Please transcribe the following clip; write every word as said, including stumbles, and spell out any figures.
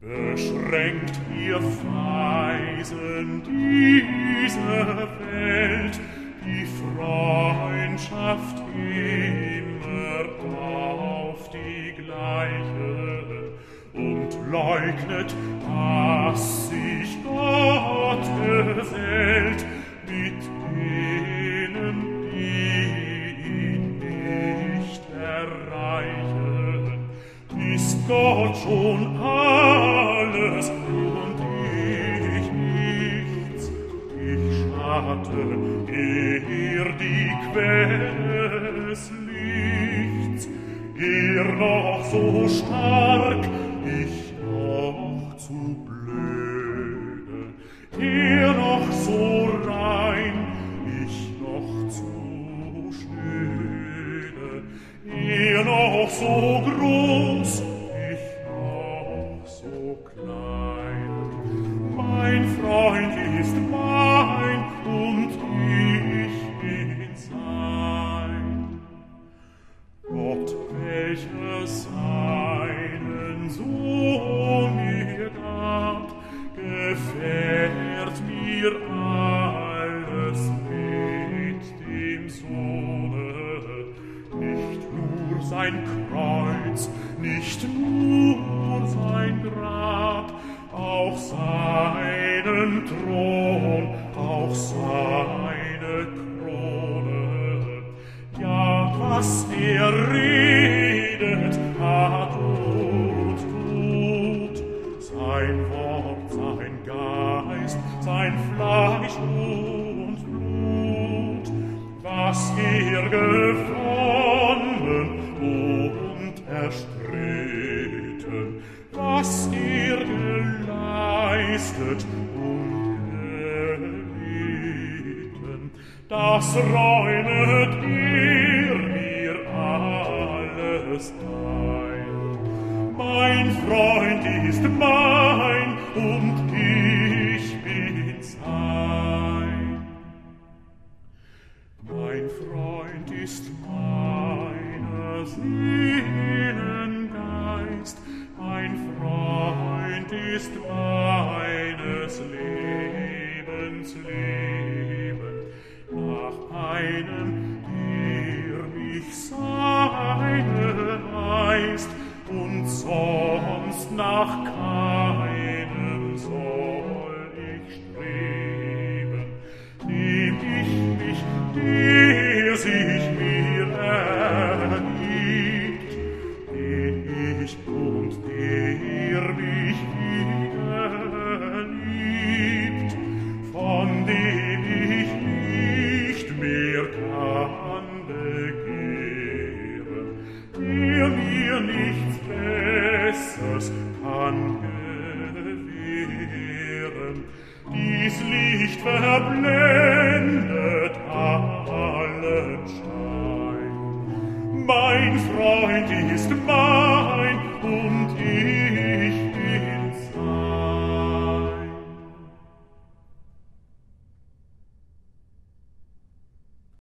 Beschränkt ihr Weisen diese Welt, die Freundschaft immer auf die gleiche, und leugnet, dass sich Gott gesellt mit denen, die ihn nicht erreichen. Ist Gott schon alles und ich nichts? Ich Schatten, er die Quelle des Lichts, er noch so stark, ich noch zu blöde, er noch so rein, ich noch zu schnöde, er noch so groß, ich noch so klein. Mein Freund ist mein und ich bin sein. Gott, welcher seinen Sohn mir gab, gefährt mir alles mit dem Sohne. Nicht nur sein Kreuz, nicht nur sein Grab, auch seinen Thron, auch seine Krone. Ja, was er redet, hat und tut, sein Wort, sein Geist, sein Fleisch und Blut, was er gewonnen und erstritten, was er geleistet und gelitten, das räumet er mir alles teil. Mein Freund ist mein und ich bin sein. Mein Freund ist meine Seelengeist, mein Freund ist meines Lebens Leben, nach einem, der mich seine heißt, und sonst nach keinem soll ich streben, nehm ich mich, der sich mir ergibt, den ich und der mich wieder liebt, von dem ich nicht mehr kann begehren, der mir nichts Besseres kann gewähren. Dies Licht verblendet allen Schein. Mein Freund ist mein